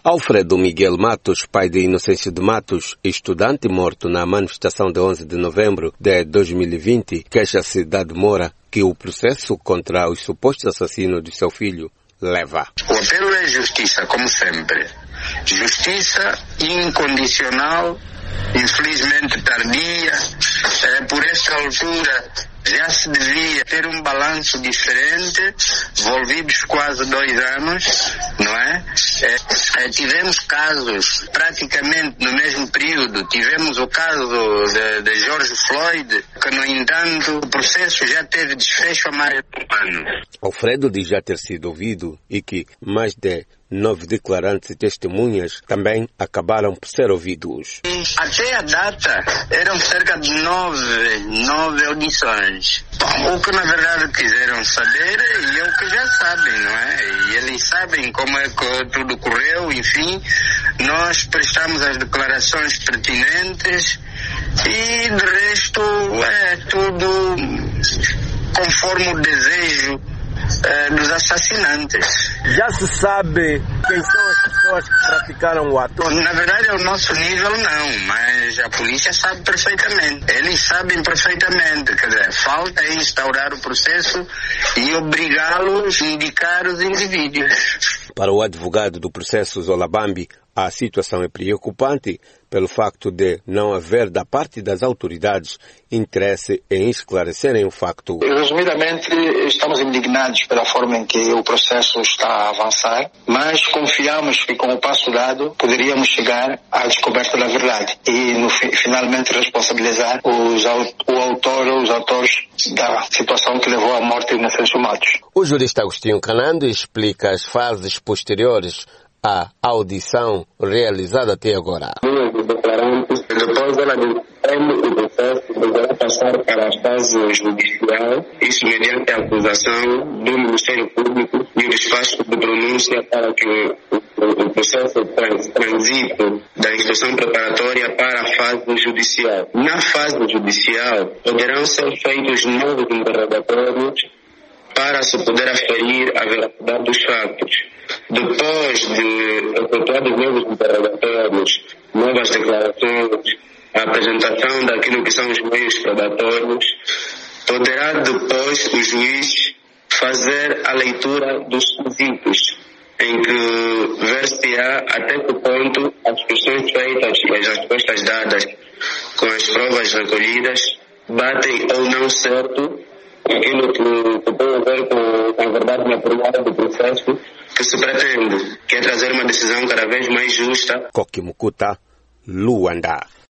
Alfredo Miguel Matos, pai de Inocêncio de Matos, estudante morto na manifestação de 11 de novembro de 2020, queixa-se da demora que o processo contra os supostos assassinos de seu filho leva. O apelo é justiça, como sempre. Justiça incondicional, infelizmente tardia. Por esta altura já se devia ter um balanço diferente, envolvidos quase 2 anos, não é? Tivemos casos praticamente no mesmo período. Tivemos o caso de George Floyd, que no entanto o processo já teve desfecho há mais de 1 ano. Alfredo diz já ter sido ouvido e que mais de 9 declarantes e testemunhas também acabaram por ser ouvidos. Até a data eram cerca de 9 audições. O que na verdade quiseram saber e é o que já sabem, não é? E eles sabem como é que tudo correu, enfim. Nós prestamos as declarações pertinentes e de resto é tudo conforme o desejo dos assassinantes. Já se sabe quem são as pessoas que praticaram o ato? Na verdade, ao nosso nível não, mas a polícia sabe perfeitamente. Eles sabem perfeitamente, quer dizer, falta é instaurar o processo e obrigá-los a indicar os indivíduos. Para o advogado do processo Zola Bambi, a situação é preocupante pelo facto de não haver da parte das autoridades interesse em esclarecerem o facto. Resumidamente, estamos indignados pela forma em que o processo está a avançar, mas confiamos que com o passo dado poderíamos chegar à descoberta da verdade e finalmente responsabilizar o autor ou os autores da situação que levou à morte de Inocêncio Matos. O jurista Agostinho Canando explica as fases posteriores à audição realizada até agora. Depois ela defende o processo, deverá passar para a fase judicial, isso mediante a acusação do Ministério Público e o despacho de pronúncia para que o processo transite da instrução preparatória para a fase judicial. Na fase judicial, poderão ser feitos novos interrogatórios para se poder aferir a veracidade dos fatos. Depois de efetuados novos interrogatórios, novas declarações, a apresentação daquilo que são os meios probatórios, poderá depois o juiz fazer a leitura dos quesitos, em que ver-se-á até que ponto as questões feitas e as respostas dadas com as provas recolhidas batem ou não certo aquilo que tem a ver com a verdade material do processo que se pretende, que é trazer uma decisão cada vez mais justa. Koki Mukuta, Luanda.